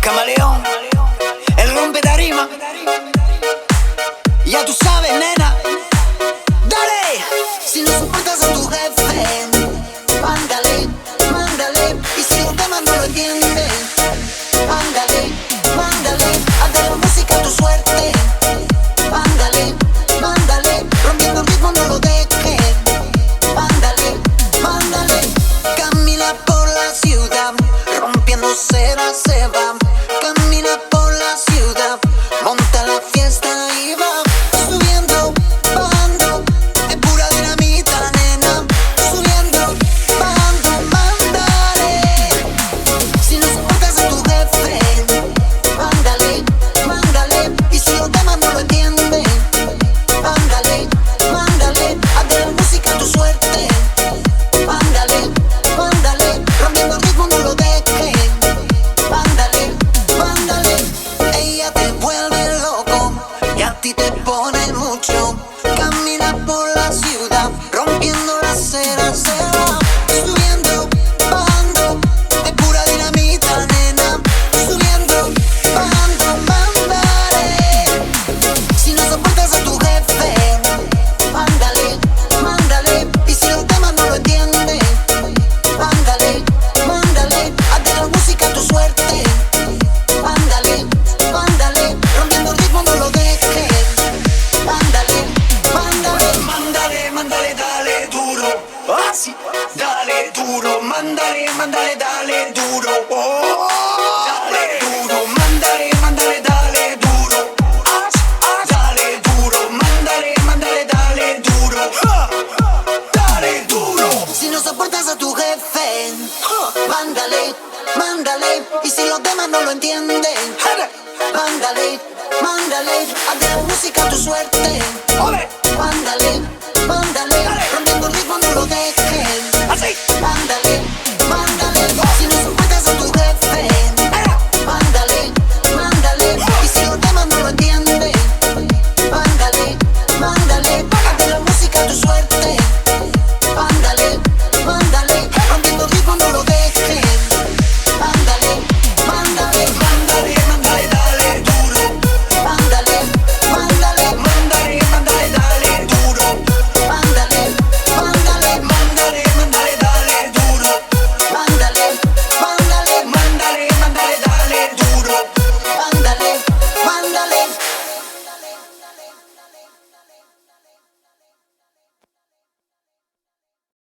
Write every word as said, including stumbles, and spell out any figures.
Camaleón, el rompe tarima. Ya tú sabes, nena. Dale. Si no soportas a tu jefe, mándale, mándale. Y si los demás no lo entienden, mándale, mándale. Haz de la música tu suerte. Mándale, mándale. Rompiendo el ritmo, no lo dejes. Mándale, mándale. Camina por la ciudad, rompiendo cera se va. Camina por la ciudad, monta la fiesta y va. Subiendo, bajando, es pura dinamita, nena. Subiendo, bajando, mándale. Si no soportas a tu jefe, mándale, mándale. Y si los demás no lo entienden, mándale, mándale. Haz de la música tu suerte. Mándale, mándale. Rompiendo el ritmo, no lo dejes. Mándale, mándale. Ella te vuelve loco y a ti te pone mucho. Camina por la ciudad, rompiendo la acera, se va. Subiendo, bajando, es pura dinamita, nena. Subiendo, bajando, mándale. Si no soportas a tu jefe, mándale, mándale. Y si los demás no lo entienden, mándale, mándale. Haz de la música tu suerte. Mándale, mándale. Rompiendo el ritmo, no lo dejes. Mándale, mándale. Mándale, mándale, dale duro. Así, dale duro. Mándale, mándale, dale duro. Oh, dale duro. Mándale, mándale, dale duro. Así, así, dale duro. Mándale, mándale, dale duro. Ah, dale duro. Si no soportas a tu jefe, mándale, mándale. Y si los demás no lo entienden, mándale, mándale. Haz de la música tu suerte.